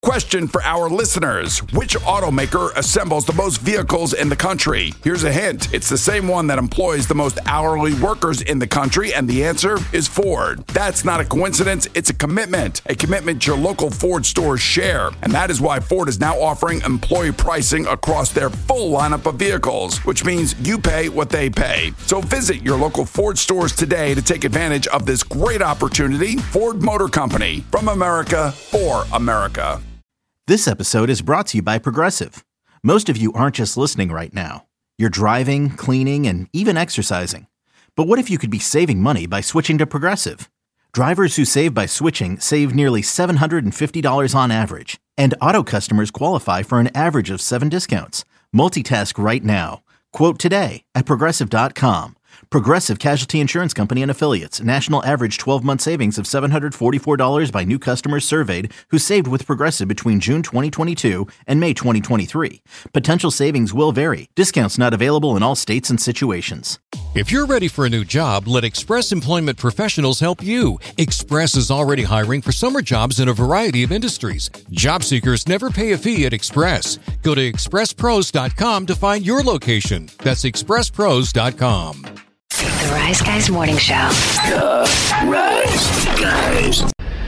Question for our listeners. Which automaker assembles the most vehicles in the country? Here's a hint. It's the same one that employs the most hourly workers in the country, and the answer is Ford. That's not a coincidence. It's a commitment your local Ford stores share. And that is why Ford is now offering employee pricing across their full lineup of vehicles, which means you pay what they pay. So visit your local Ford stores today to take advantage of this great opportunity. Ford Motor Company, from America for America. This episode is brought to you by Progressive. Most of you aren't just listening right now. You're driving, cleaning, and even exercising. But what if you could be saving money by switching to Progressive? Drivers who save by switching save nearly $750 on average. And auto customers qualify for an average of 7 discounts. Multitask right now. Quote today at Progressive.com. Progressive Casualty Insurance Company and Affiliates. National average 12-month savings of $744 by new customers surveyed who saved with Progressive between June 2022 and May 2023. Potential savings will vary. Discounts not available in all states and situations. If you're ready for a new job, let Express Employment Professionals help you. Express is already hiring for summer jobs in a variety of industries. Job seekers never pay a fee at Express. Go to expresspros.com to find your location. That's expresspros.com. The Rise Guys Morning Show. The Rise Guys.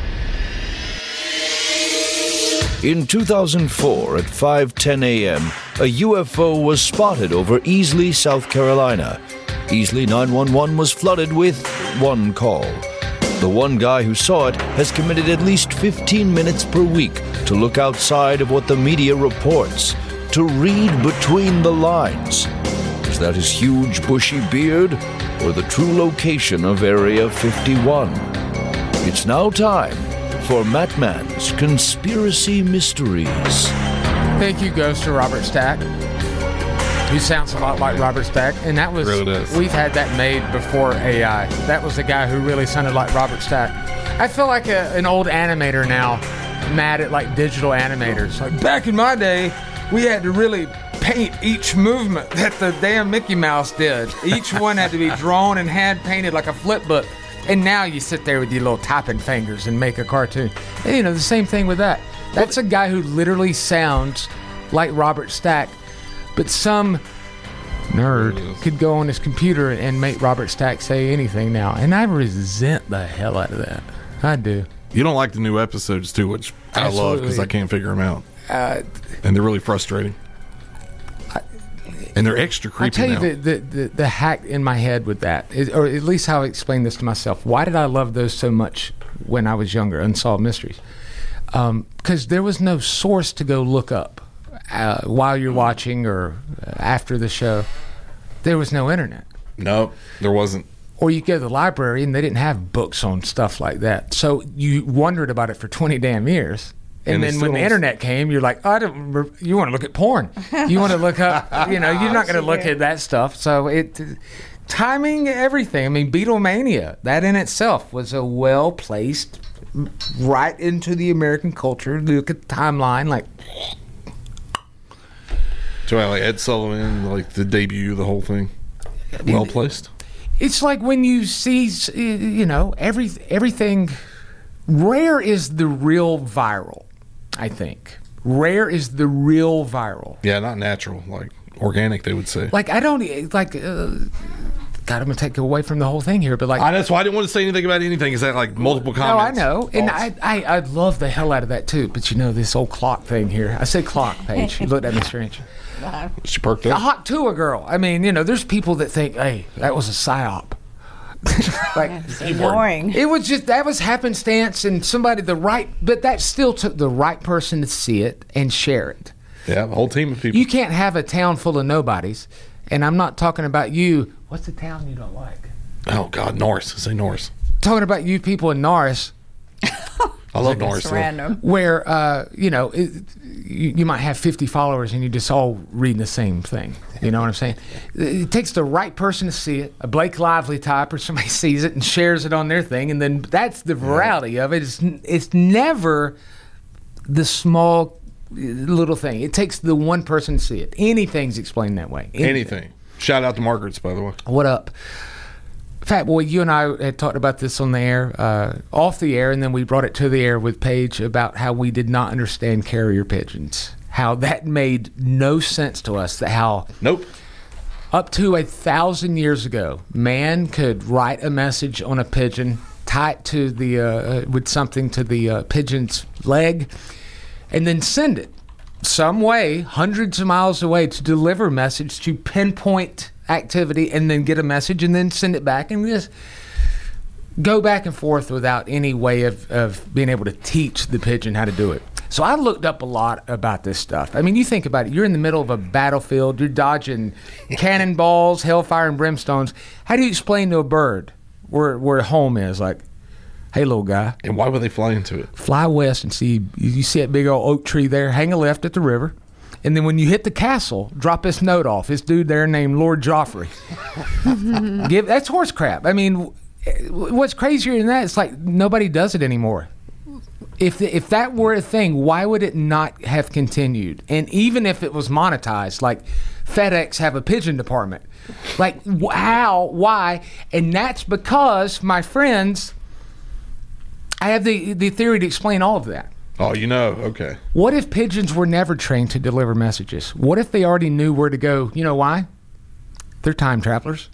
In 2004 at 5:10 a.m., a UFO was spotted over Easley, South Carolina. Easley 911 was flooded with one call. The one guy who saw it has committed at least 15 minutes per week to look outside of what the media reports, to read between the lines. Is that his huge bushy beard or the true location of Area 51? It's now time for Matt Mann's Conspiracy Mysteries. Thank you goes to Robert Stack, who sounds a lot like Robert Stack, and that was we've had that made before AI. That was the guy who really sounded like Robert Stack. I feel like an old animator now, mad at like digital animators. Like back in my day, we had to really paint each movement that the damn Mickey Mouse did. Each one had to be drawn and hand painted like a flip book. And now you sit there with your little typing fingers and make a cartoon. And, you know, the same thing with that. That's a guy who literally sounds like Robert Stack, but some nerd could go on his computer and make Robert Stack say anything now. And I resent the hell out of that. I do. You don't like the new episodes too, which I love because I can't figure them out. And they're really frustrating. And they're extra creepy now. I'll tell you the hack in my head with that, or at least how I explain this to myself. Why did I love those so much when I was younger, Unsolved Mysteries? Because there was no source to go look up while you're watching or after the show. There was no internet. No, there wasn't. Or you go to the library and they didn't have books on stuff like that. So you wondered about it for 20 damn years. And then when the internet came, you're like, I don't remember. You want to look at porn. You want to look up, you're not going to look at that stuff. So timing, everything. I mean, Beatlemania, that in itself was a well-placed right into the American culture. Look at the timeline, like. So like Ed Sullivan, like the debut, the whole thing, well-placed. It's like when you see, everything. Rare is the real viral. I think rare is the real viral. Yeah, not natural, like organic. They would say. Like I don't like. God, I'm gonna take away from the whole thing here, but like that's why I didn't want to say anything about anything. Is that like multiple comments? No, I know, and I love the hell out of that too. But this old clock thing here. I said clock, Paige. You looked at me strange. She perked up. A hot tour girl. I mean, there's people that think, hey, that was a psyop. Like it's boring. It was just that was happenstance and but that still took the right person to see it and share it. Yeah, a whole team of people. You can't have a town full of nobodies, and I'm not talking about you. What's the town you don't like? Oh God, Norris. Say Norris. Talking about you people in Norris. I love Norris. Random. Where you might have 50 followers and you just all reading the same thing. You know what I'm saying? It takes the right person to see it, a Blake Lively type, or somebody sees it and shares it on their thing, and then that's the virality of it. It's never the small little thing. It takes the one person to see it. Anything's explained that way. Anything. Shout out to Margaret's, by the way. What up? Fat Boy, you and I had talked about this on the air, off the air, and then we brought it to the air with Paige about how we did not understand carrier pigeons. How that made no sense to us. Nope. Up to 1,000 years ago, man could write a message on a pigeon, tie it to the with something to the pigeon's leg, and then send it some way, hundreds of miles away, to deliver a message to pinpoint activity, and then get a message and then send it back, and just go back and forth without any way of being able to teach the pigeon how to do it. So I looked up a lot about this stuff. I mean, you think about it. You're in the middle of a battlefield. You're dodging cannonballs, hellfire, and brimstones. How do you explain to a bird where home is? Like, hey, little guy. And why would they fly into it? Fly west and see. You see that big old oak tree there? Hang a left at the river. And then when you hit the castle, drop this note off. This dude there named Lord Joffrey. That's horse crap. I mean, what's crazier than that? It's like nobody does it anymore. If that were a thing, why would it not have continued? And even if it was monetized, like FedEx have a pigeon department. Like, how? Why? And that's because, my friends, I have the theory to explain all of that. Oh, okay. What if pigeons were never trained to deliver messages? What if they already knew where to go? You know why? They're time travelers.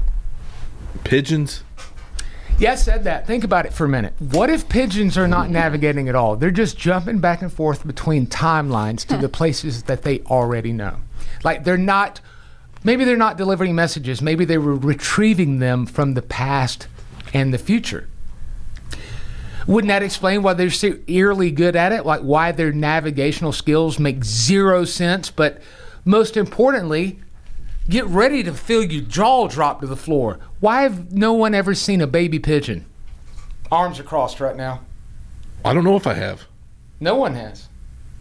Pigeons? Yeah, I said that. Think about it for a minute. What if pigeons are not navigating at all? They're just jumping back and forth between timelines to the places that they already know. Like, maybe they're not delivering messages. Maybe they were retrieving them from the past and the future. Wouldn't that explain why they're so eerily good at it? Like, why their navigational skills make zero sense? But most importantly, get ready to feel your jaw drop to the floor. Why have no one ever seen a baby pigeon? Arms are crossed right now. I don't know if I have. No one has.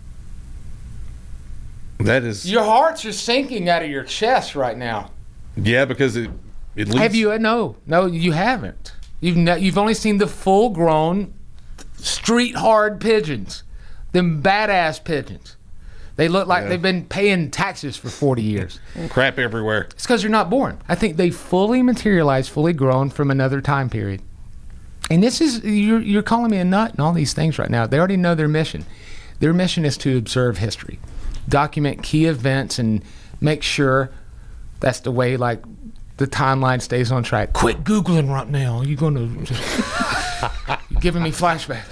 That is... Your hearts are sinking out of your chest right now. Yeah, because it leads... Have you? No, you haven't. You've only seen the full-grown, street-hard pigeons. Them badass pigeons. They look like they've been paying taxes for 40 years. Crap everywhere. It's because they're not born. I think they fully materialized, fully grown from another time period. And this is, you're calling me a nut and all these things right now. They already know their mission. Their mission is to observe history, document key events, and make sure that's the way, like, the timeline stays on track. Quit Googling right now. You're going to just... You're giving me flashbacks.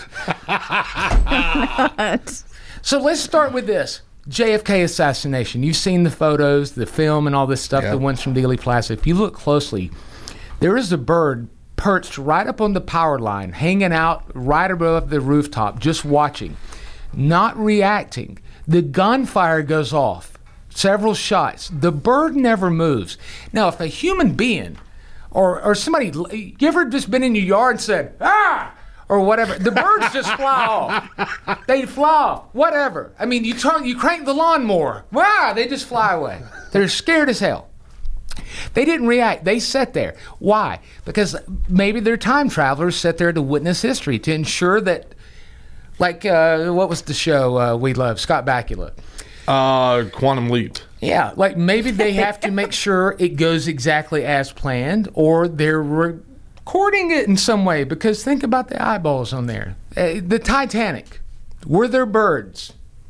So let's start with this. JFK assassination. You've seen the photos, the film, and all this stuff that went from Dealey Plaza. If you look closely, there is a bird perched right up on the power line, hanging out right above the rooftop, just watching, not reacting. The gunfire goes off, several shots. The bird never moves. Now, if a human being or somebody, you ever just been in your yard and said, ah, or whatever, the birds just fly off. They fly off, whatever. I mean, you crank the lawnmower, wow, they just fly away. They're scared as hell. They didn't react. They sat there. Why? Because maybe they're time travelers, sat there to witness history, to ensure that, like, what was the show we love? Scott Bakula. Quantum Leap. Yeah, like maybe they have to make sure it goes exactly as planned, or they're recording it in some way, because think about the eyeballs on there. The Titanic, were there birds?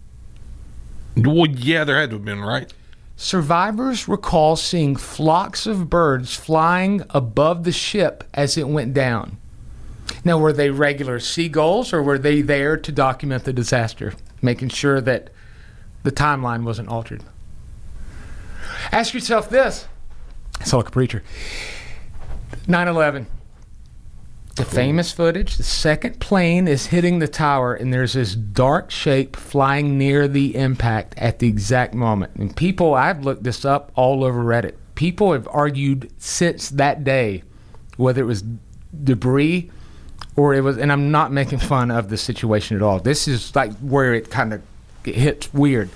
Well, yeah, there had to have been, right? Survivors recall seeing flocks of birds flying above the ship as it went down. Now, were they regular seagulls, or were they there to document the disaster, making sure that the timeline wasn't altered? Ask yourself this. I sound like a preacher. 9/11. The famous footage, the second plane is hitting the tower, and there's this dark shape flying near the impact at the exact moment. And people, I've looked this up all over Reddit. People have argued since that day whether it was debris or it was, and I'm not making fun of the situation at all. This is like where it kind of hits weird.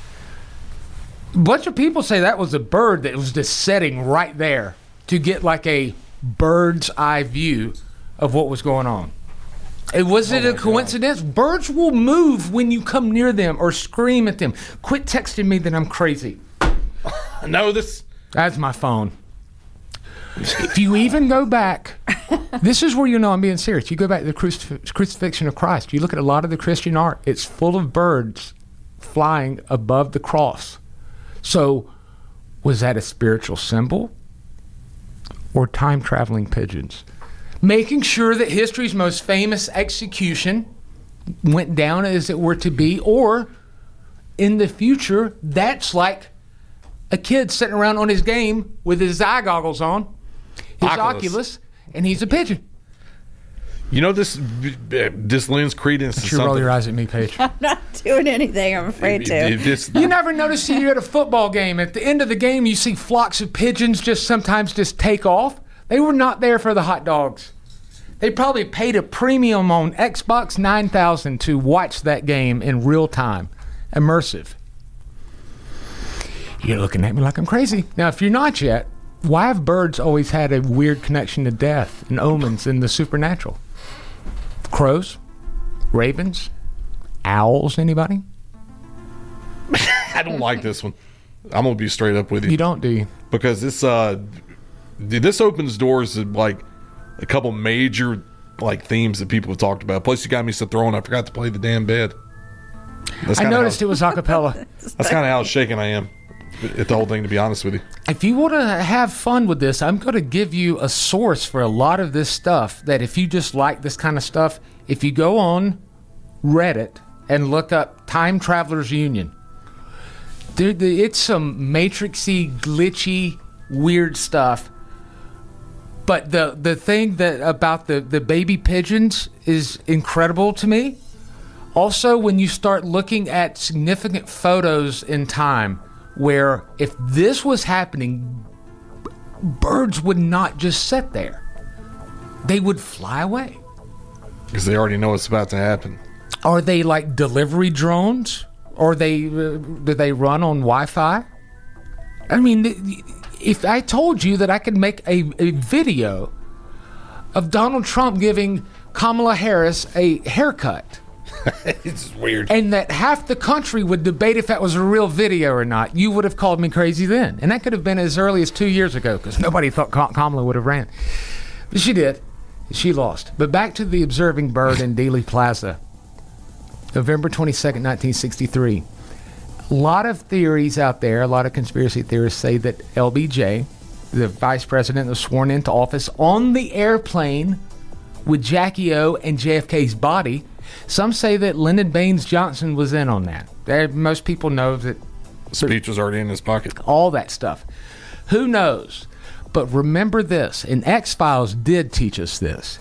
A bunch of people say that was a bird that was just sitting right there to get like a bird's eye view of what was going on. Was it a coincidence? God. Birds will move when you come near them or scream at them. Quit texting me that I'm crazy. No, that's my phone. If you even go back, this is where you know I'm being serious. You go back to the crucifixion of Christ. You look at a lot of the Christian art. It's full of birds flying above the cross. So was that a spiritual symbol or time-traveling pigeons? Making sure that history's most famous execution went down as it were to be, or in the future, that's like a kid sitting around on his game with his eye goggles on, his Oculus, and he's a pigeon. You know, this lends credence to something. You roll your eyes at me, Paige. I'm not doing anything, I'm afraid to. You never notice you're at a football game. At the end of the game, you see flocks of pigeons sometimes take off. They were not there for the hot dogs. They probably paid a premium on Xbox 9000 to watch that game in real time. Immersive. You're looking at me like I'm crazy. Now, if you're not yet, why have birds always had a weird connection to death and omens and the supernatural? Crows? Ravens? Owls? Anybody? I don't like this one. I'm going to be straight up with you. You don't, do you? Because this opens doors to, like, a couple major, like, themes that people have talked about. Plus, you got me so thrown, I forgot to play the damn bed. I noticed it was a cappella. That's kind of how shaken I am at the whole thing, to be honest with you. If you want to have fun with this, I'm going to give you a source for a lot of this stuff that if you just like this kind of stuff, if you go on Reddit and look up Time Travelers Union, it's some matrixy, glitchy, weird stuff. But the thing that about the baby pigeons is incredible to me. Also, when you start looking at significant photos in time, where if this was happening, birds would not just sit there. They would fly away. Because they already know it's about to happen. Are they like delivery drones? Or do they run on Wi-Fi? I mean, if I told you that I could make a video of Donald Trump giving Kamala Harris a haircut... It's weird. And that half the country would debate if that was a real video or not, you would have called me crazy then. And that could have been as early as 2 years ago, because nobody thought Kamala would have ran. But she did. She lost. But back to the observing bird in Dealey Plaza. November 22nd, 1963. A lot of theories out there, a lot of conspiracy theorists say that LBJ, the vice president, was sworn into office on the airplane with Jackie O and JFK's body. Some say that Lyndon Baines Johnson was in on that. Most people know that speech was already in his pocket. All that stuff. Who knows? But remember this, and X-Files did teach us this.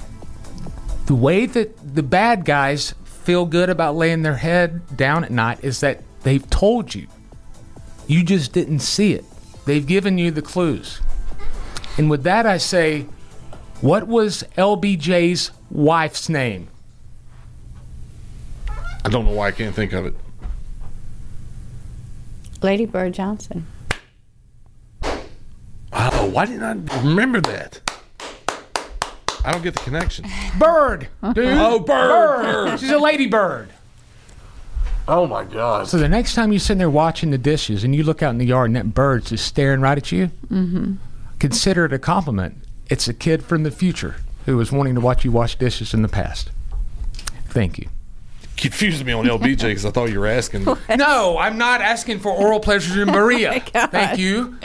The way that the bad guys feel good about laying their head down at night is that they've told you. You just didn't see it. They've given you the clues. And with that, I say, what was LBJ's wife's name? I don't know why I can't think of it. Lady Bird Johnson. Oh, why didn't I remember that? I don't get the connection. Bird, dude. Oh, bird. She's a ladybird. Oh, my God. So the next time you're sitting there watching the dishes and you look out in the yard and that bird's just staring right at you, consider it a compliment. It's a kid from the future who was wanting to watch you wash dishes in the past. Thank you. Confused me on LBJ because I thought you were asking. No, I'm not asking for oral pleasures in Maria. Thank you.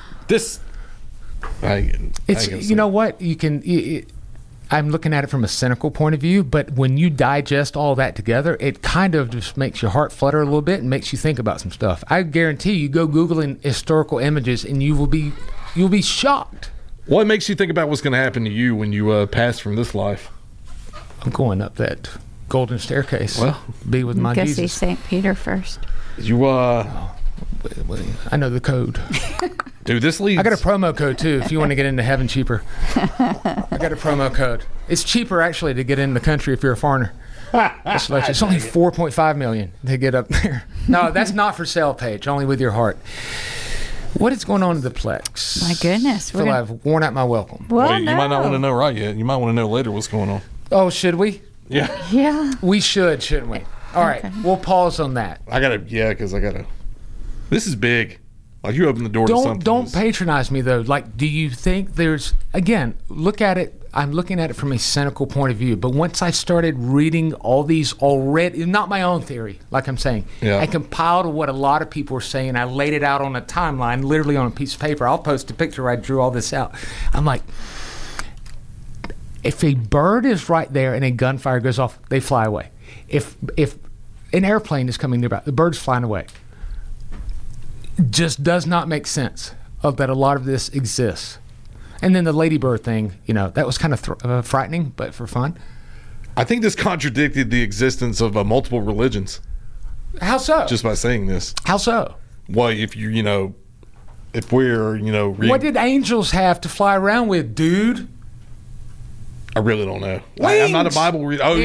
You know what? You can. I'm looking at it from a cynical point of view, but when you digest all that together, it kind of just makes your heart flutter a little bit and makes you think about some stuff. I guarantee you go Googling historical images and you'll be shocked. What makes you think about what's going to happen to you when you pass from this life? I'm going up that golden staircase. Well, be with my Jesus. Guess he's St. Peter first. I know the code. Dude, this leads. I got a promo code too if you want to get into heaven cheaper. I got a promo code. It's cheaper actually to get in the country if you're a foreigner. It's only $4.5 million to get up there. No, that's not for sale, Paige. Only with your heart. What is going on in the Plex? My goodness. I feel I've worn out my welcome. Well, you might not want to know right yet. You might want to know later what's going on. Oh, should we? Yeah. We should, shouldn't we? All right. We'll pause on that. Because I gotta. This is big. Like, you open the door to something. Don't patronize me, though. Like, do you think there's... Again, look at it. I'm looking at it from a cynical point of view. But once I started reading all these already... Not my own theory, like I'm saying. Yeah. I compiled what a lot of people were saying. I laid it out on a timeline, literally on a piece of paper. I'll post a picture where I drew all this out. I'm like... If a bird is right there and a gunfire goes off, they fly away. If an airplane is coming nearby, the bird's flying away. Just does not make sense that a lot of this exists. And then the ladybird thing, that was kind of frightening, but for fun. I think this contradicted the existence of multiple religions. How so? Just by saying this. How so? Well, if if we're, what did angels have to fly around with, dude? I really don't know. Wings. I'm not a Bible reader. Oh,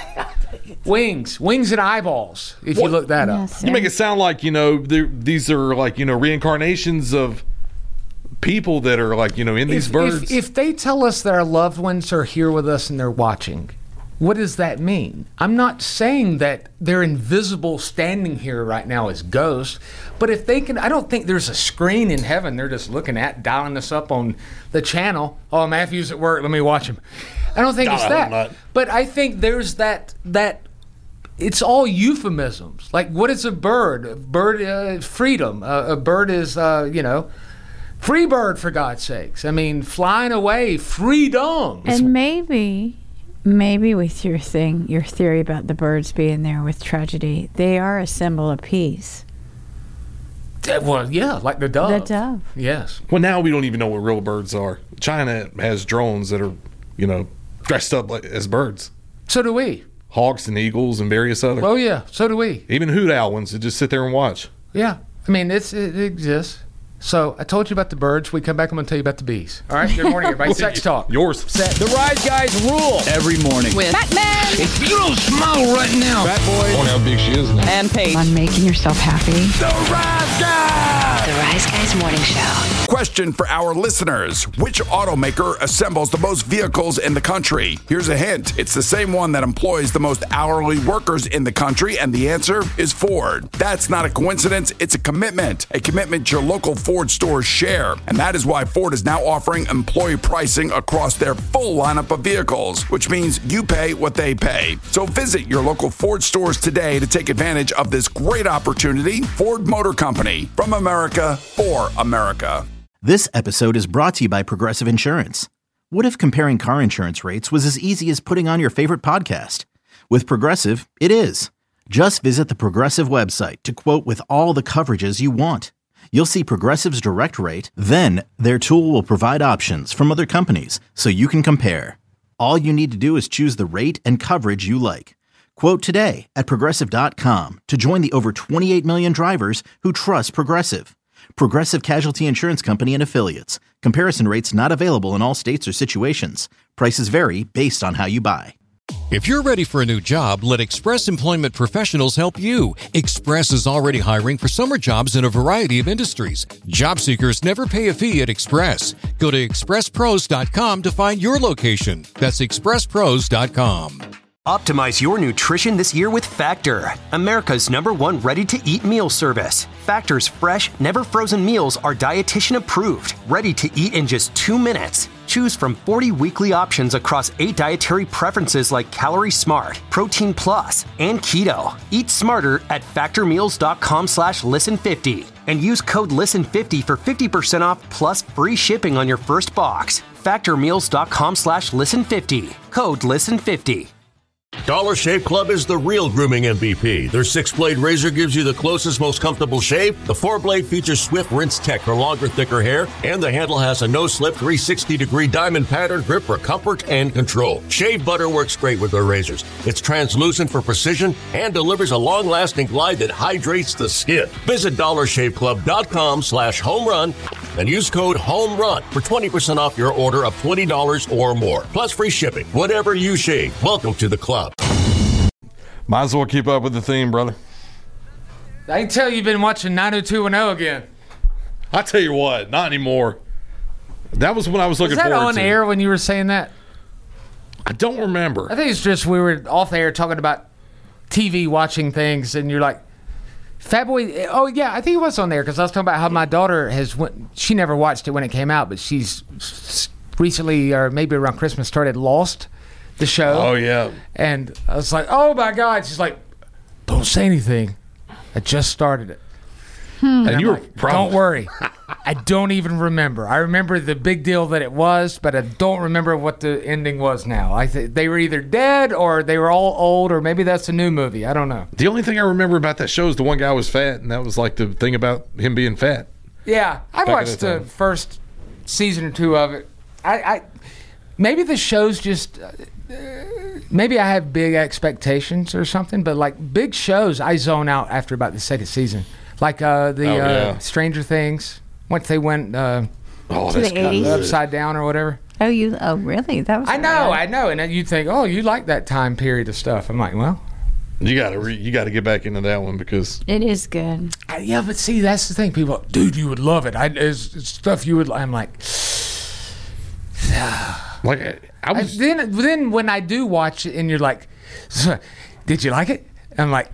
Wings and eyeballs. If you look that up, you make it sound like these are like reincarnations of people that are like in these birds. If they tell us that our loved ones are here with us and they're watching, what does that mean? I'm not saying that they're invisible standing here right now as ghosts, but if they can, I don't think there's a screen in heaven they're just looking at, dialing us up on the channel. Oh, Matthew's at work, let me watch him. I don't think it's that. But I think there's that it's all euphemisms. Like, what is a bird? A bird, freedom. A bird is, free bird, for God's sakes. I mean, flying away, freedom. And maybe with your theory about the birds being there with tragedy, they are a symbol of peace. Well, yeah, like the dove. The dove. Yes. Well, now we don't even know what real birds are. China has drones that are, dressed up as birds. So do we. Hawks and eagles and various other. Oh, yeah, so do we. Even hoot owl ones that just sit there and watch. Yeah. I mean, it exists. So I told you about the birds. We come back, I'm going to tell you about the bees. All right? Good morning, everybody. Sex Talk. Yours. The Rise Guys rule every morning. With Batman. If you don't smile right now, Fat Boy. I wonder how big she is now. And Paige. On making yourself happy. The Rise Guys. The Rise Guys Morning Show. Question for our listeners. Which automaker assembles the most vehicles in the country? Here's a hint. It's the same one that employs the most hourly workers in the country, and the answer is Ford. That's not a coincidence. It's a commitment your local Ford stores share. And that is why Ford is now offering employee pricing across their full lineup of vehicles, which means you pay what they pay. So visit your local Ford stores today to take advantage of this great opportunity. Ford Motor Company, from America for America. This episode is brought to you by Progressive Insurance. What if comparing car insurance rates was as easy as putting on your favorite podcast? With Progressive, it is. Just visit the Progressive website to quote with all the coverages you want. You'll see Progressive's direct rate, then their tool will provide options from other companies so you can compare. All you need to do is choose the rate and coverage you like. Quote today at Progressive.com to join the over 28 million drivers who trust Progressive. Progressive Casualty Insurance Company and Affiliates. Comparison rates not available in all states or situations. Prices vary based on how you buy. If you're ready for a new job, let Express Employment Professionals help you. Express is already hiring for summer jobs in a variety of industries. Job seekers never pay a fee at Express. Go to expresspros.com to find your location. That's expresspros.com. Optimize your nutrition this year with Factor, America's #1 ready-to-eat meal service. Factor's fresh, never-frozen meals are dietitian approved, ready to eat in just 2 minutes. Choose from 40 weekly options across 8 dietary preferences like Calorie Smart, Protein Plus, and Keto. Eat smarter at factormeals.com/listen50 and use code LISTEN50 for 50% off plus free shipping on your first box. Factormeals.com/listen50. Code LISTEN50. Dollar Shave Club is the real grooming MVP. Their 6-blade razor gives you the closest, most comfortable shave. The 4-blade features Swift Rinse Tech for longer, thicker hair, and the handle has a no-slip 360-degree diamond pattern grip for comfort and control. Shave butter works great with their razors. It's translucent for precision and delivers a long-lasting glide that hydrates the skin. Visit DollarShaveClub.com/homerun and use code HOMERUN for 20% off your order of $20 or more, plus free shipping. Whatever you shave, welcome to the club. Might as well keep up with the theme, brother. I can tell you've been watching 90210 again. I tell you what, not anymore. That was when I was looking forward to. Was that on air when you were saying that? I don't remember. I think it's just we were off the air talking about TV watching things, and you're like, Fat Boy. Oh yeah, I think it was on there because I was talking about how my daughter she never watched it when it came out, but she's recently, or maybe around Christmas, started Lost, the show. Oh yeah. And I was like, oh my God. She's like, don't say anything. I just started it. And you were like, don't worry. I don't even remember. I remember the big deal that it was, but I don't remember what the ending was now. They were either dead or they were all old, or maybe that's a new movie. I don't know. The only thing I remember about that show is the one guy was fat, and that was like the thing about him being fat. Yeah, I watched the first season or two of it. I maybe the show's just maybe I have big expectations or something, but like big shows, I zone out after about the second season. Like Stranger Things, once they went to the 80s? Upside Down or whatever. Oh, really? That was. I know, and you think, oh, you like that time period of stuff. I'm like, well, you got to get back into that one because it is good. Yeah, but see, that's the thing. People, dude, you would love it. It's stuff you would. I'm like, like I was. Then when I do watch it, and you're like, did you like it? I'm like,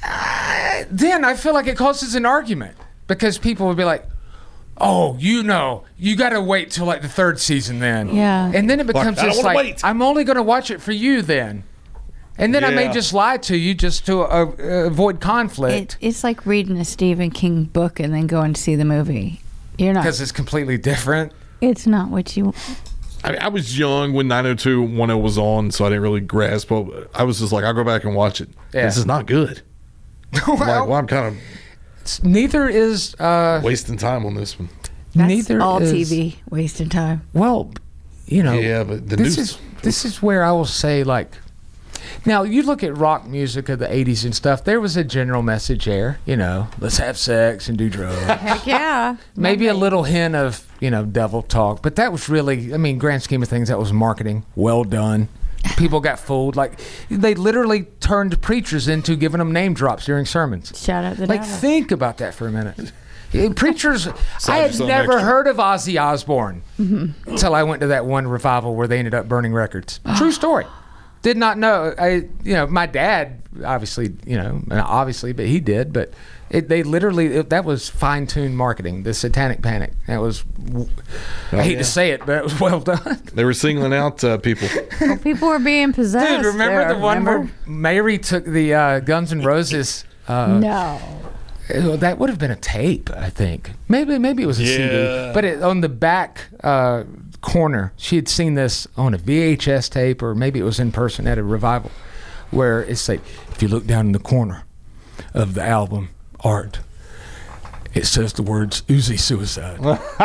then I feel like it causes an argument because people would be like, oh, you got to wait till like the third season then. Yeah. And then it becomes just like, I'm only going to watch it for you then. And then I may just lie to you just to avoid conflict. It's like reading a Stephen King book and then going to see the movie. You're not. Because it's completely different. It's not what you... I was young when 90210 was on, so I didn't really grasp. But I was just like, I'll go back and watch it. Yeah. This is not good. I'm kind of. Neither is wasting time on this one. That's neither all is, TV wasting time. Well, you know. Yeah, but this is where I will say, like, now you look at rock music of the 80s and stuff. There was a general message there. Let's have sex and do drugs. Heck yeah. Maybe a little hint of devil talk, but that was really, grand scheme of things, that was marketing. Well done. People got fooled. Like, they literally turned preachers into giving them name drops during sermons. Shout out the devil. Think about that for a minute. Preachers, I had never heard of Ozzy Osbourne until I went to that one revival where they ended up burning records. True story. Did not know. My dad, obviously, but he did. But they literally, that was fine-tuned marketing, the Satanic Panic. That was, I hate to say it, but it was well done. They were singling out people. Well, people were being possessed. Dude, remember the one where Mary took the Guns N' Roses? No. That would have been a tape, I think. Maybe it was a CD. But on the back corner, she had seen this on a VHS tape, or maybe it was in person at a revival, where it's like, if you look down in the corner of the album art, it says the words Uzi Suicide.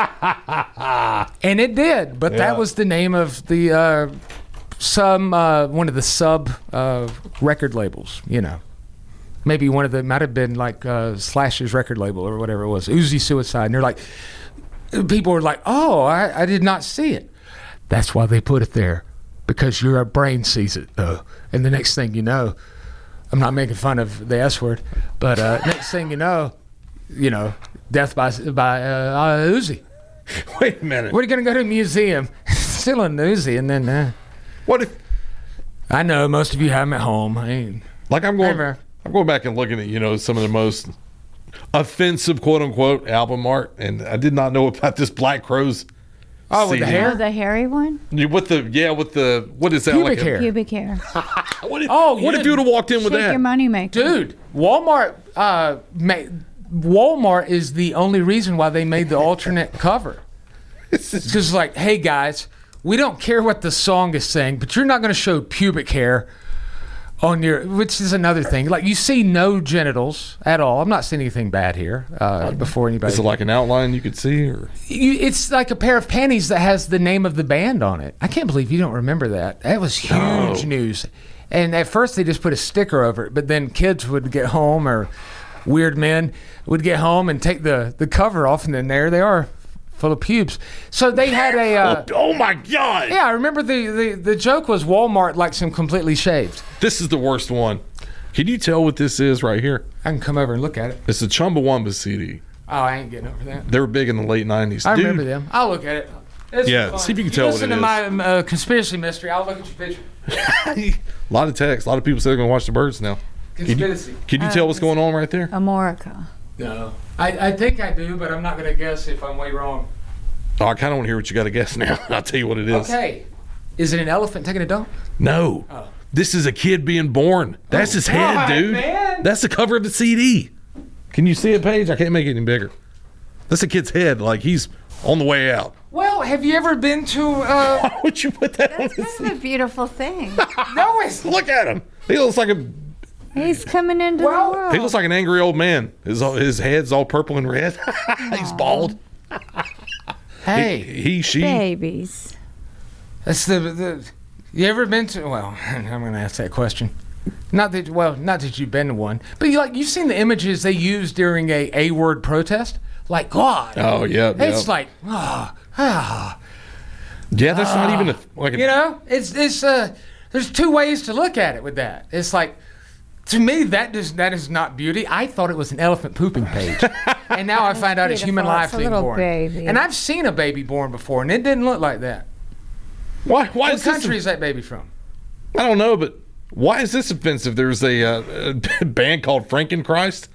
And it did, but that was the name of the one of the sub record labels, Maybe one of them might have been like Slash's record label or whatever it was, Uzi Suicide. And they're like, people were like, oh, I did not see it. That's why they put it there, because your brain sees it, though. And the next thing you know, I'm not making fun of the S word, but next thing you know, death by Uzi. Wait a minute. We're going to go to a museum, still in Uzi, and then what if? I know most of you have them at home. I'm going back and looking at, some of the most offensive, quote unquote, album art, and I did not know about this Black Crowes. Oh, with the hair? Oh, the hairy one? With the what is that? Pubic hair. Pubic hair. What if you would have walked in with that? Your money maker. Dude, Walmart is the only reason why they made the alternate cover. It's just like, hey guys, we don't care what the song is saying, but you're not going to show pubic hair on which is another thing. Like, you see no genitals at all. I'm not seeing anything bad here before anybody. Is it like an outline you could see? Or? It's like a pair of panties that has the name of the band on it. I can't believe you don't remember that. That was huge news. And at first they just put a sticker over it, but then kids would get home, or weird men would get home and take the cover off, and then there they are, full of pubes. So they had a oh my god. Yeah, I remember the joke was Walmart likes them completely shaved. This is the worst one. Can you tell what this is right here? I can come over and look at it. It's a Chumbawamba CD. Oh, I ain't getting over that. They were big in the late 90s. I remember them. I'll look at it. See if you can tell what it is. Listen to my conspiracy mystery. I'll look at your picture. A lot of text. A lot of people say they're going to watch the Birds now. Conspiracy. Can you tell what's going on right there? Amorica. No. I think I do, but I'm not going to guess if I'm way wrong. Oh, I kind of want to hear what you got to guess now. I'll tell you what it is. Okay. Is it an elephant taking a dump? No. Oh. This is a kid being born. That's his head, dude. Man. That's the cover of the CD. Can you see it, Paige? I can't make it any bigger. That's a kid's head. Like, he's on the way out. Well, have you ever been to... Why would you put that on That's the kind of a beautiful thing. No, it's... Look at him. He looks like a... He's coming into the world. He looks like an angry old man. His head's all purple and red. He's bald. Hey. She. Babies. That's the... You ever been to... Well, I'm going to ask that question. Not that you've been to one, but you've seen the images they used during a A-word protest? Like, God. Oh, yeah. It's like, Yeah, that's not even it's there's two ways to look at it with that. It's like, to me, that is not beauty. I thought it was an elephant pooping page. And now I find out it's human life being born. Baby. And I've seen a baby born before, and it didn't look like that. What country is that baby from? I don't know, but why is this offensive? There's a band called Frankenchrist.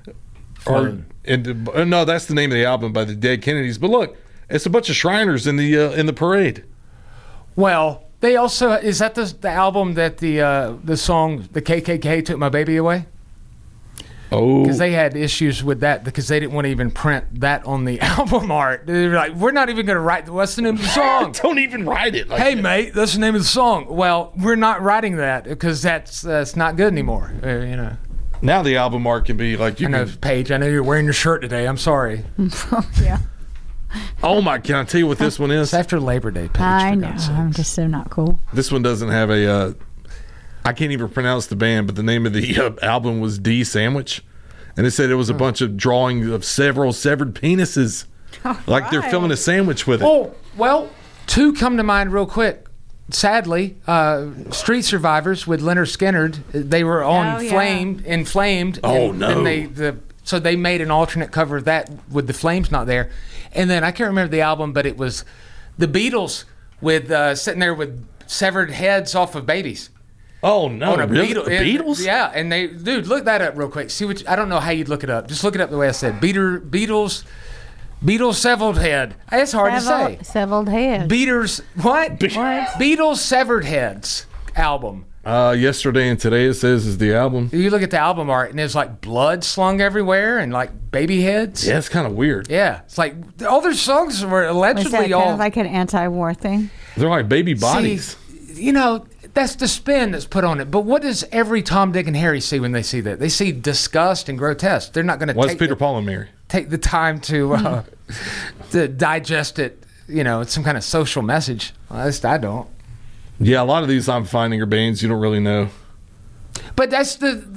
No, that's the name of the album by the Dead Kennedys. But look, it's a bunch of Shriners in the parade. Well, they also is that the album that the song the KKK Took My Baby Away? Oh, because they had issues with that because they didn't want to even print that on the album art. They were like, we're not even going to write what's the name of the song? Don't even write it. Hey, mate, that's the name of the song. Well, we're not writing that because that's not good anymore. Now the album art can be like Paige, I know you're wearing your shirt today. I'm sorry. Yeah. Oh my! Can I tell you what this one is? It's after Labor Day, Paige. I know. I'm just so not cool. This one doesn't have a. I can't even pronounce the band, but the name of the album was D Sandwich, and it said it was a bunch of drawings of several severed penises, like they're filling a sandwich with it. Oh well, two come to mind real quick. Sadly, Street Survivors with Leonard Skinner, they were on Inflamed. Oh no! So they made an alternate cover of that with the flames not there. And then I can't remember the album, but it was the Beatles with sitting there with severed heads off of babies. Oh no! Really? The Beatles? Yeah, and look that up real quick. See I don't know how you'd look it up. Just look it up the way I said. Beatles severed head. It's hard to say. Severed head. What? Beatles Severed Heads album. Yesterday and Today it says is the album. You look at the album art and there's like blood slung everywhere and like baby heads. Yeah, it's kind of weird. Yeah, it's like all their songs were allegedly Was that kind of like an anti-war thing? They're like baby bodies. See, that's the spin that's put on it. But what does every Tom, Dick, and Harry see when they see that? They see disgust and grotesque. They're not going to What's Peter, Paul, and Mary? Take the time to digest it. It's some kind of social message. Well, at least I don't. Yeah, a lot of these I'm finding are bands you don't really know. But that's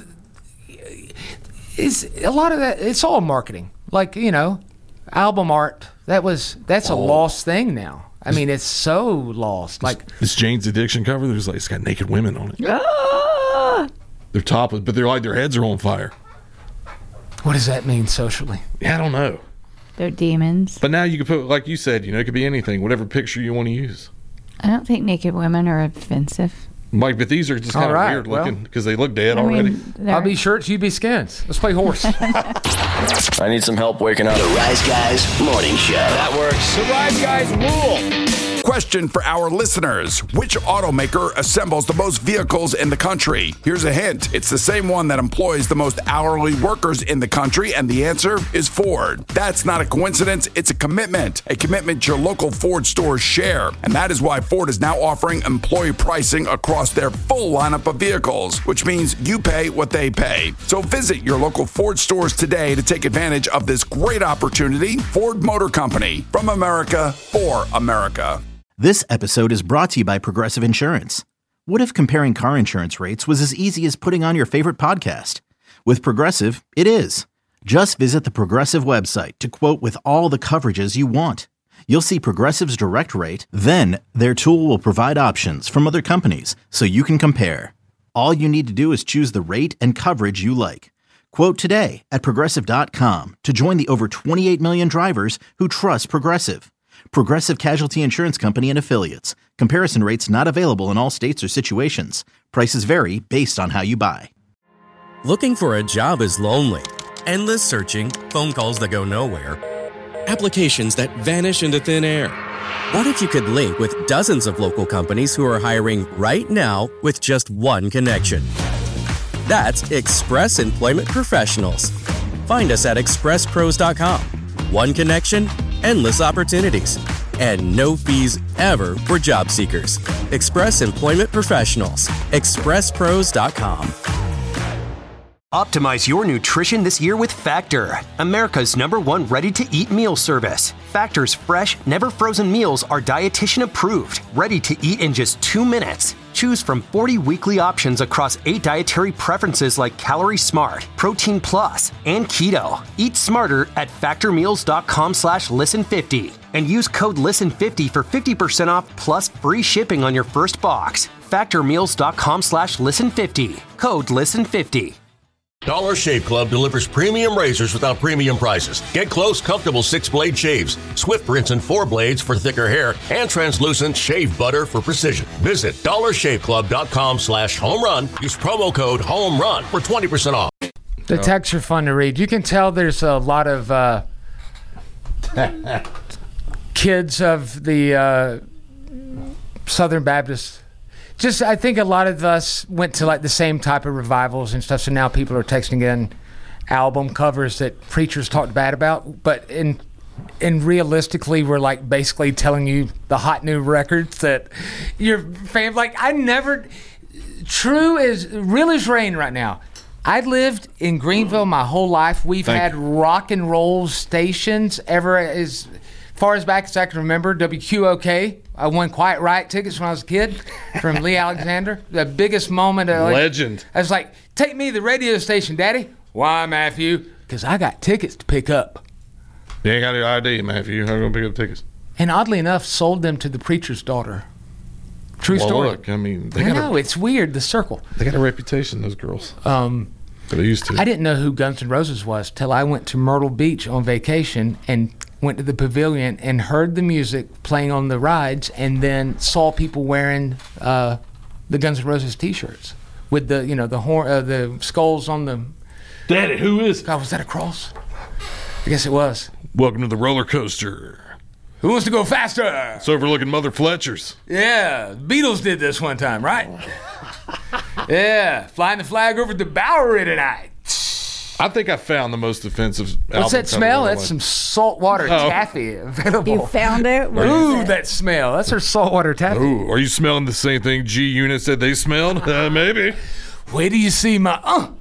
is a lot of that. It's all marketing. Like album art. That's a lost thing now. I mean, it's so lost. Like this Jane's Addiction cover. It's got naked women on it. Ah! They're topless, but they're like their heads are on fire. What does that mean socially? Yeah, I don't know. They're demons. But now you can put, like you said, it could be anything, whatever picture you want to use. I don't think naked women are offensive. But these are just kind of weird looking because they look dead already. I'll be shirts, you be skins. Let's play horse. I need some help waking up. The Rise Guys Morning Show. That works. The Rise Guys rule. Question for our listeners. Which automaker assembles the most vehicles in the country? Here's a hint. It's the same one that employs the most hourly workers in the country, and the answer is Ford. That's not a coincidence. It's a commitment your local Ford stores share. And that is why Ford is now offering employee pricing across their full lineup of vehicles, which means you pay what they pay. So visit your local Ford stores today to take advantage of this great opportunity. Ford Motor Company, from America for America. This episode is brought to you by Progressive Insurance. What if comparing car insurance rates was as easy as putting on your favorite podcast? With Progressive, it is. Just visit the Progressive website to quote with all the coverages you want. You'll see Progressive's direct rate, then their tool will provide options from other companies so you can compare. All you need to do is choose the rate and coverage you like. Quote today at Progressive.com to join the over 28 million drivers who trust Progressive. Progressive Casualty Insurance Company and Affiliates. Comparison rates not available in all states or situations. Prices vary based on how you buy. Looking for a job is lonely. Endless searching, phone calls that go nowhere, applications that vanish into thin air. What if you could link with dozens of local companies who are hiring right now with just one connection? That's Express Employment Professionals. Find us at expresspros.com. One connection, endless opportunities, and no fees ever for job seekers. Express Employment Professionals. expresspros.com. Optimize your nutrition this year with Factor, America's #1 ready-to-eat meal service. Factor's fresh, never-frozen meals are dietitian approved, ready to eat in just 2 minutes. Choose from 40 weekly options across 8 dietary preferences like Calorie Smart, Protein Plus, and Keto. Eat smarter at factormeals.com/listen50 and use code LISTEN50 for 50% off plus free shipping on your first box. Factormeals.com/listen50. Code LISTEN50. Dollar Shave Club delivers premium razors without premium prices. Get close, comfortable 6-blade shaves, swift rinse and 4 blades for thicker hair, and translucent shave butter for precision. Visit dollarshaveclub.com/homerun. Use promo code HOMERUN for 20% off. The texts are fun to read. You can tell there's a lot of kids of the Southern Baptist. Just, I think a lot of us went to like the same type of revivals and stuff. So now people are texting in album covers that preachers talked bad about. But in realistically, we're like basically telling you the hot new records that your fam. Like I never, true as real as rain right now. I lived in Greenville my whole life. We've had rock and roll stations ever as far as back as I can remember. WQOK. I won Quiet Riot tickets when I was a kid from Lee Alexander. The biggest moment of legend. I was like, take me to the radio station, Daddy. Why, Matthew? Because I got tickets to pick up. You ain't got your ID, Matthew. How are you going to pick up tickets? And oddly enough, sold them to the preacher's daughter. True story. Look, I mean, it's weird, the circle. They got a reputation, those girls. They used to. I didn't know who Guns N' Roses was till I went to Myrtle Beach on vacation and went to the pavilion and heard the music playing on the rides, and then saw people wearing the Guns N' Roses T-shirts with the the skulls on the. Daddy, who is? God, was that a cross? I guess it was. Welcome to the roller coaster. Who wants to go faster? It's overlooking Mother Fletcher's. Yeah, Beatles did this one time, right? Yeah, flying the flag over the Bowery tonight. I think I found the most offensive album. What's that smell? That's some saltwater taffy available. You found it? Ooh, that smell. That's her saltwater taffy. Ooh, are you smelling the same thing G-Unit said they smelled? Maybe. Wait till you see my...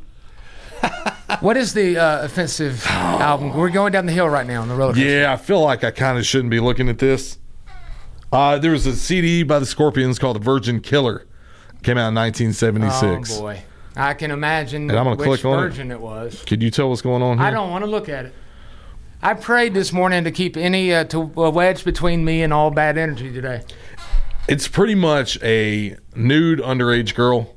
What is the offensive album? We're going down the hill right now on the roller coaster. Yeah, I feel like I kind of shouldn't be looking at this. There was a CD by the Scorpions called The Virgin Killer. Came out in 1976. Oh, boy. I can imagine and I'm gonna which click on version it was. Could you tell what's going on here? I don't want to look at it. I prayed this morning to keep any to a wedge between me and all bad energy today. It's pretty much a nude underage girl,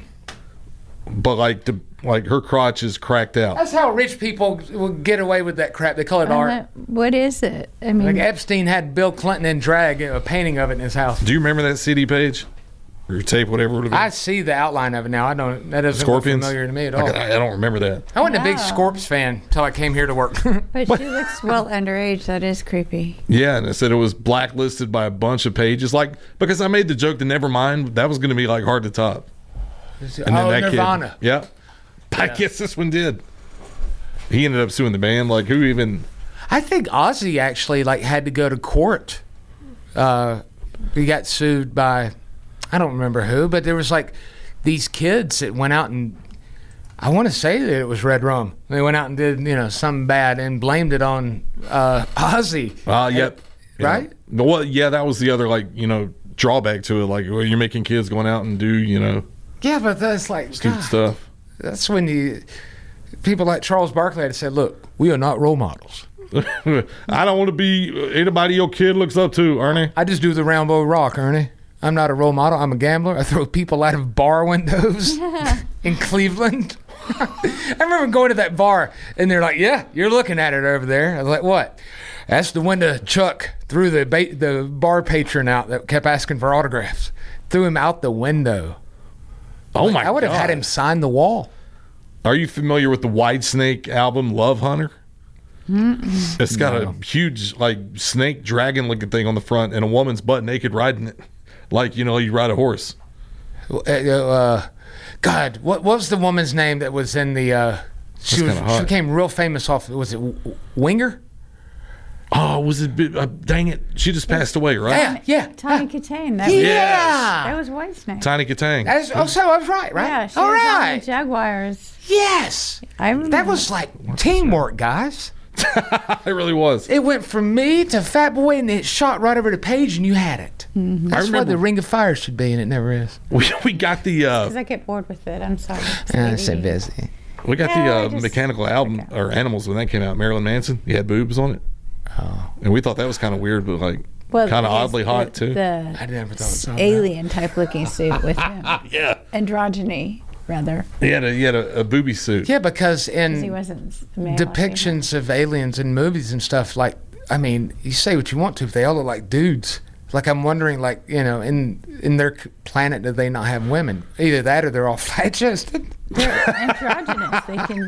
but like her crotch is cracked out. That's how rich people will get away with that crap. They call it art. What is it? I mean, like Epstein had Bill Clinton in drag, a painting of it in his house. Do you remember that CD page? Or tape, whatever it would have been? I see the outline of it now. That doesn't look familiar to me at all. I don't remember that. I wasn't a big Scorps fan until I came here to work. But she looks well underage. That is creepy. Yeah, and it said it was blacklisted by a bunch of pages. Like, because I made the joke to Nevermind, that was going to be like hard to top. And then that Nirvana. Kid, yeah. I guess this one did. He ended up suing the band. Like, who even? I think Ozzy actually had to go to court. He got sued by, I don't remember who, but there was these kids that went out and, I want to say that it was Red Rum. They went out and did something bad and blamed it on Ozzy. Yep. Right? Yeah. Well, yeah, that was the other drawback to it. Like, well, you're making kids going out and do Yeah, but that's stupid stuff. That's when people like Charles Barkley had said, "Look, we are not role models." I don't want to be anybody your kid looks up to, Ernie. I just do the Rambo Rock, Ernie. I'm not a role model. I'm a gambler. I throw people out of bar windows in Cleveland. I remember going to that bar, and they're like, "Yeah, you're looking at it over there." I was like, "What?" That's the window Chuck threw the bar patron out that kept asking for autographs. Threw him out the window. Oh my God. I would have had him sign the wall. Are you familiar with the Whitesnake album, Love Hunter? Mm-mm. It's got a huge, like, snake dragon looking thing on the front and a woman's butt naked riding it. Like, you ride a horse. God, what was the woman's name that was in the... She became real famous off... Was it Winger? Oh, was it? Dang it! She just passed away, right? Yeah. Tiny Katane. That was Whitesnake. Tiny Katane. So I was right? Yeah, she All was right. on the Jaguars. Yes. I remember. That was like teamwork, guys. It really was. It went from me to Fat Boy, and it shot right over the page, and you had it. Mm-hmm. That's why the Ring of Fire should be, and it never is. We got the... Because I get bored with it. I'm sorry. I'm so busy. We got the Mechanical album, or Animals, when that came out. Marilyn Manson. He had boobs on it. Oh. And we thought that was kind of weird, but kind of oddly hot too. I never thought it was alien type looking suit with him. Yeah. Androgyny, rather. He had a booby suit. Yeah, because he wasn't male, depictions of aliens in movies and stuff, like, I mean, you say what you want to, but they all look like dudes. Like, I'm wondering, like, in their planet, do they not have women? Either that or they're all flat-chested. They're androgynous.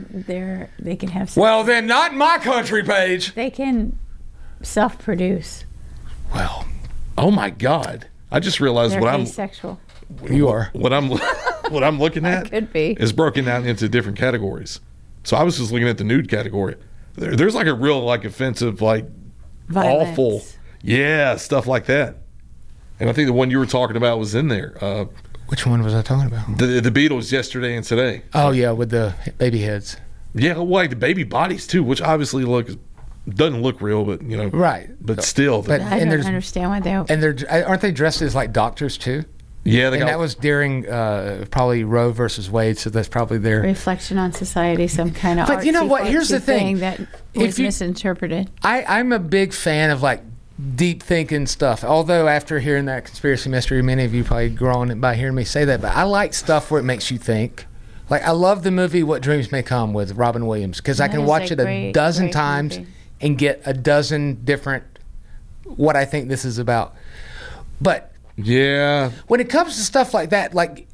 They can have sex. Well, then not in my country, Paige. They can self-produce. Well, oh my God! I just realized They're asexual. You are. What I'm looking at could be. is broken down into different categories. So I was just looking at the nude category. There's like a real like offensive, like Violence. awful, yeah, stuff like that. And I think the one you were talking about was in there. Which one was I talking about? The Beatles, Yesterday and Today. Oh yeah, with the baby heads. Yeah, well, like the baby bodies too, which obviously doesn't look real, but right. But still, I don't understand why they. And aren't they dressed as like doctors too? Yeah, that was during probably Roe versus Wade, so that's probably their reflection on society, some kind of. But you know what? Here's the thing that was misinterpreted. I'm a big fan of like deep thinking stuff. Although after hearing that conspiracy mystery, many of you probably grown by hearing me say that. But I like stuff where it makes you think. Like I love the movie What Dreams May Come with Robin Williams because I can watch it a dozen times and get a dozen different what I think this is about. But yeah, when it comes to stuff like that, like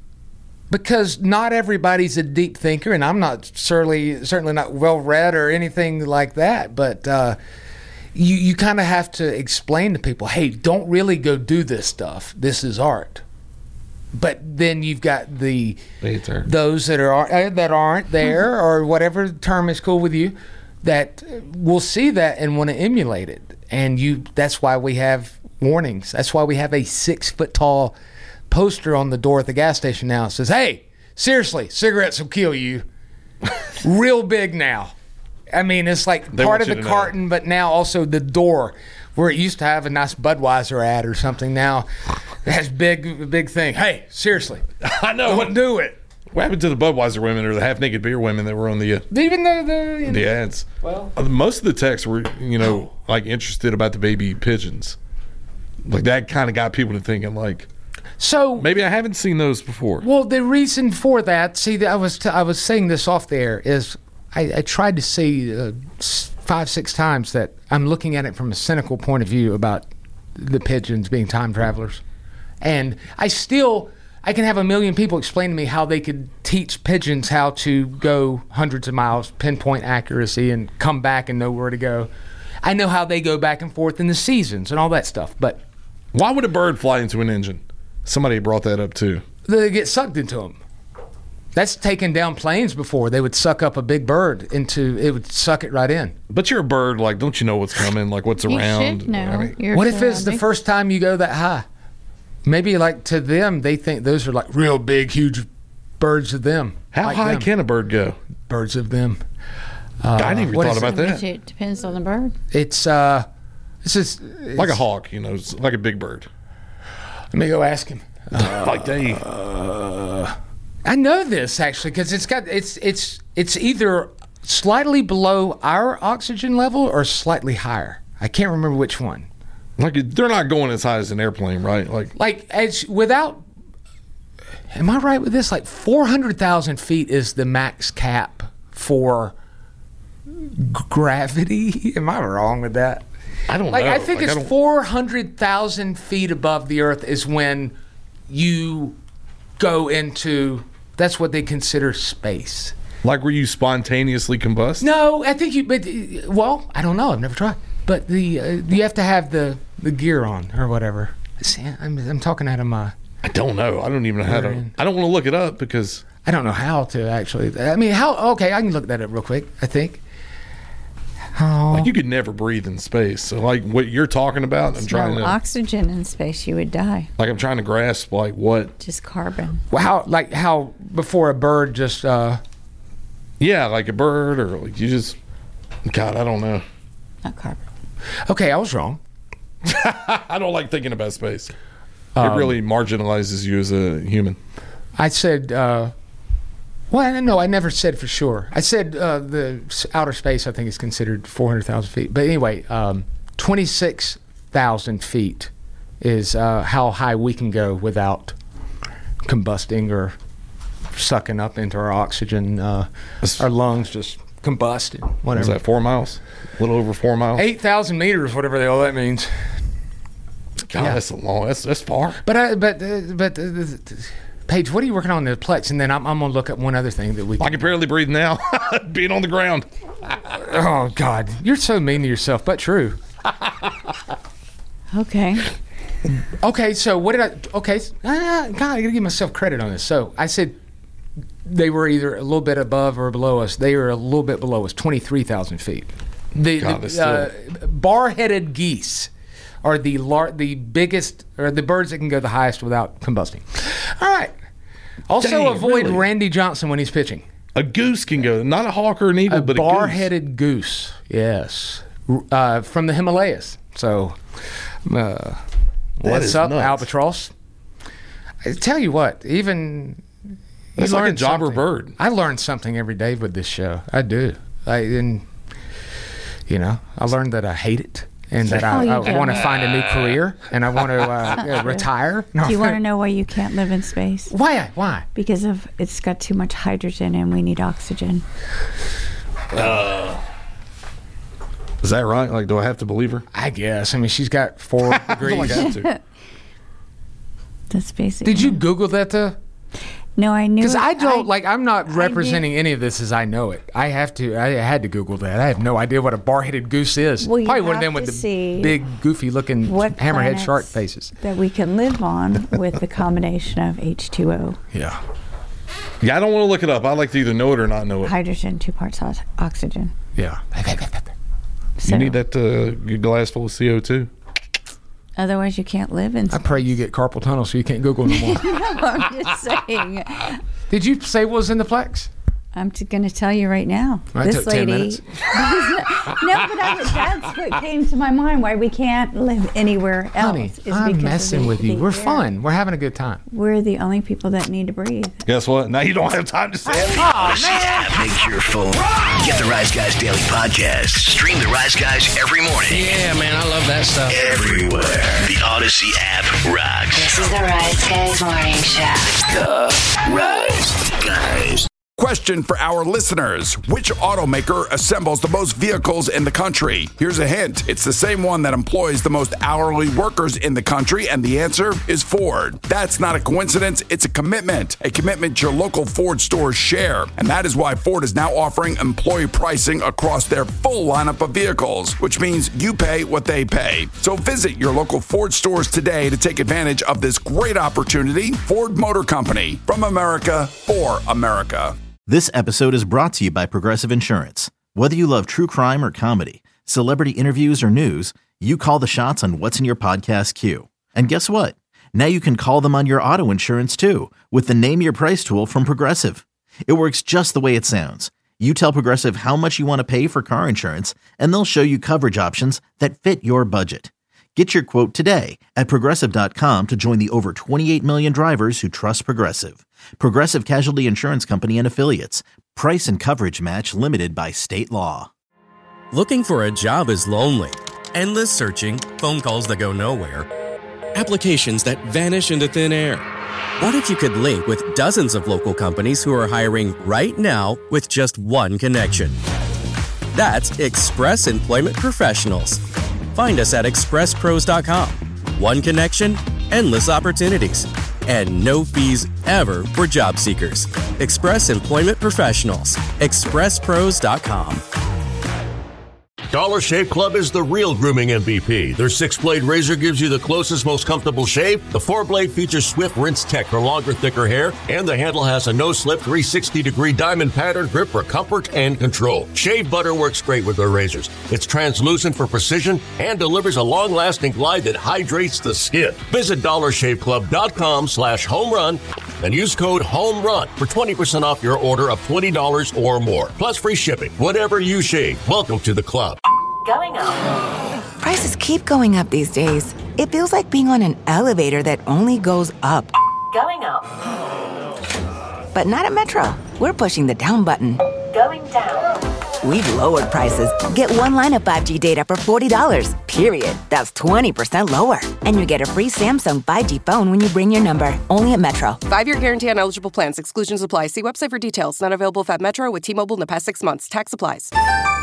because not everybody's a deep thinker, and I'm not certainly not well read or anything like that, but you kind of have to explain to people, hey, don't really go do this stuff. This is art. But then you've got those that aren't there, or whatever term is cool with you, that will see that and want to emulate it. And that's why we have warnings. That's why we have a 6 foot tall poster on the door at the gas station now. It says, hey, seriously, cigarettes will kill you. Real big now. I mean, it's like part of the carton, but now also the door, where it used to have a nice Budweiser ad or something. Now it has big thing. Hey, seriously, I know. Don't do it. What happened to the Budweiser women or the half naked beer women that were on the the ads? Well, most of the texts were like interested about the baby pigeons. Like that kind of got people to thinking like. So maybe I haven't seen those before. Well, the reason for that, see, I was saying this off the air, is I tried to say 5-6 times that I'm looking at it from a cynical point of view about the pigeons being time travelers, and I can have a million people explain to me how they could teach pigeons how to go hundreds of miles, pinpoint accuracy, and come back and know where to go. I know how they go back and forth in the seasons and all that stuff, but why would a bird fly into an engine? Somebody brought that up too. They get sucked into them. That's taken down planes before. They would suck up a big bird it would suck it right in. But you're a bird, like, don't you know what's coming, like what's around? Should know. I mean, what if it's the first time you go that high? Maybe like to them, they think those are like real big, huge birds of them. How like high them. can a bird go? Birds of them. I never thought about that. It depends on the bird. It's just like a hawk, it's like a big bird. Let me go ask him. Like they. I know this actually because it's either slightly below our oxygen level or slightly higher. I can't remember which one. Like they're not going as high as an airplane, right? Like as without. Am I right with this? Like 400,000 feet is the max cap for gravity. Am I wrong with that? I don't know. I think it's 400,000 feet above the Earth is when you go into. That's what they consider space. Like where you spontaneously combust? No, I think I don't know. I've never tried. But you have to have the gear on or whatever. See, I'm talking out of my... I don't know. I don't even know how to... I don't want to look it up because... I don't know how to actually... I mean, how... Okay, I can look that up real quick, I think. Like you could never breathe in space. So like what you're talking about, I'm trying to... oxygen in space, you would die. Like I'm trying to grasp like what... Just carbon. Well, how before a bird just... Yeah, like a bird or like you just... God, I don't know. Not carbon. Okay, I was wrong. I don't like thinking about space. It really marginalizes you as a human. I said... well, no, I never said for sure. I said the outer space, I think, is considered 400,000 feet. But anyway, 26,000 feet is how high we can go without combusting or sucking up into our oxygen. Our lungs just combust. Whatever. Is that 4 miles? A little over 4 miles? 8,000 meters, whatever the hell that means. God, yeah. That's a long. That's far. But Paige, what are you working on in the Plex? And then I'm going to look at one other thing that we... I can barely breathe now, being on the ground. Oh, God. You're so mean to yourself, but true. Okay. Okay, so what did I... Okay, God, I got to give myself credit on this. So I said they were either a little bit above or below us. They were a little bit below us, 23,000 feet. The bar-headed geese are the biggest, or the birds that can go the highest without combusting. All right. Also, avoid really? Randy Johnson when he's pitching. A goose can go, not a hawk or an eagle, but a bar-headed goose. Yes, from the Himalayas. So, what's up, nuts. Albatross? I tell you what, even that's like a jobber bird. I learn something every day with this show. I do. I learned that I hate it. And that I want to find a new career, and I want to retire. Do you want to know why you can't live in space? Why? Because it's got too much hydrogen, and we need oxygen. Is that right? Like, do I have to believe her? I guess. I mean, she's got 4 degrees. That's basically. Did you Google that though? No, I knew. Because I don't I'm not representing any of this as I know it. I had to Google that. I have no idea what a bar-headed goose is. Well, probably one of them with the big, goofy-looking hammerhead shark faces. That we can live on with the combination of H2O. Yeah. Yeah, I don't want to look it up. I like to either know it or not know it. Hydrogen, 2 parts oxygen. Yeah. You need that glass full of CO2. Otherwise, you can't live in space. I pray you get carpal tunnel so you can't Google no more. No, I'm just saying. Did you say what was in the Plex? I'm going to tell you right now. This took lady. 10 minutes. That's what came to my mind. Why we can't live anywhere else? Honey, I'm messing with you. We're fun. We're having a good time. We're the only people that need to breathe. Guess what? Now you don't have time to say it. Oh, man. Make your phone. Get the Rise Guys Daily Podcast. Stream the Rise Guys every morning. Yeah, man, I love that stuff. Everywhere. The Odyssey app rocks. This is the Rise Guys Morning Show. The Rise Guys. Question for our listeners. Which automaker assembles the most vehicles in the country? Here's a hint. It's the same one that employs the most hourly workers in the country, and the answer is Ford. That's not a coincidence. It's a commitment your local Ford stores share. And that is why Ford is now offering employee pricing across their full lineup of vehicles, which means you pay what they pay. So visit your local Ford stores today to take advantage of this great opportunity. Ford Motor Company, from America for America. This episode is brought to you by Progressive Insurance. Whether you love true crime or comedy, celebrity interviews or news, you call the shots on what's in your podcast queue. And guess what? Now you can call them on your auto insurance too with the Name Your Price tool from Progressive. It works just the way it sounds. You tell Progressive how much you want to pay for car insurance, and they'll show you coverage options that fit your budget. Get your quote today at Progressive.com to join the over 28 million drivers who trust Progressive. Progressive Casualty Insurance Company and Affiliates. Price and coverage match limited by state law. Looking for a job is lonely. Endless searching, phone calls that go nowhere, applications that vanish into thin air. What if you could link with dozens of local companies who are hiring right now with just one connection? That's Express Employment Professionals. Find us at expresspros.com. One connection, endless opportunities. and no fees ever for job seekers. Express Employment Professionals. ExpressPros.com. Dollar Shave Club is the real grooming MVP. Their 6-blade razor gives you the closest, most comfortable shave. The 4-blade features swift rinse tech for longer, thicker hair, and the handle has a no-slip 360-degree diamond pattern grip for comfort and control. Shave butter works great with their razors. It's translucent for precision and delivers a long-lasting glide that hydrates the skin. Visit DollarShaveClub.com/homerun and use code HOMERUN for 20% off your order of $20 or more. Plus free shipping. Whatever you shave, welcome to the club. Going up. Prices keep going up these days. It feels like being on an elevator that only goes up. Going up. But not at Metro. We're pushing the down button. Going down. We've lowered prices. Get one line of 5G data for $40, period. That's 20% lower. And you get a free Samsung 5G phone when you bring your number. Only at Metro. 5-year guarantee on eligible plans. Exclusions apply. See website for details. Not available at Metro with T-Mobile in the past 6 months. Tax applies.